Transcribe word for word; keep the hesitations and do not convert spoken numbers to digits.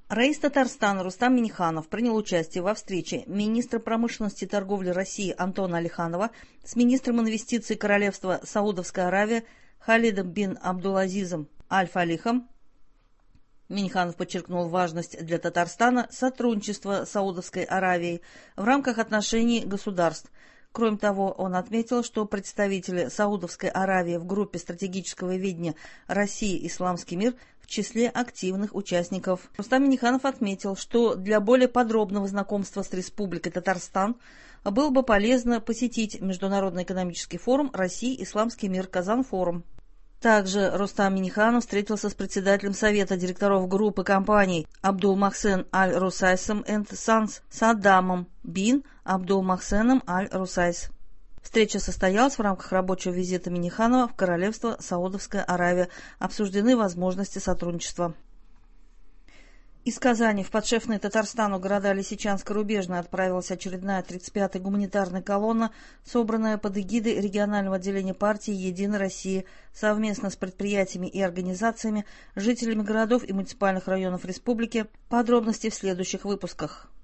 Раис Татарстана Рустам Минниханов принял участие во встрече министра промышленности и торговли России Антона Алиханова с министром инвестиций Королевства Саудовская Аравия Халидом бин Абдулазизом Аль-Фалихом. Минниханов подчеркнул важность для Татарстана сотрудничества с Саудовской Аравией в рамках отношений государств. Кроме того, он отметил, что представители Саудовской Аравии в группе стратегического видения России «Исламский мир» в числе активных участников. Рустам Минниханов отметил, что для более подробного знакомства с Республикой Татарстан было бы полезно посетить Международный экономический форум «Россия. Исламский мир. Казан-форум». Также Рустам Минниханов встретился с председателем Совета директоров группы компаний Абдул-Махсен Аль-Русайсом энд Санс Саддамом бин Абдул-Махсеном Аль-Русайс. Встреча состоялась в рамках рабочего визита Минниханова в Королевство Саудовская Аравия. Обсуждены возможности сотрудничества. Из Казани в подшефные Татарстану города Лисичанск и Рубежный отправилась очередная тридцать пятая гуманитарная колонна, собранная под эгидой регионального отделения партии «Единая Россия» совместно с предприятиями и организациями, жителями городов и муниципальных районов республики. Подробности в следующих выпусках.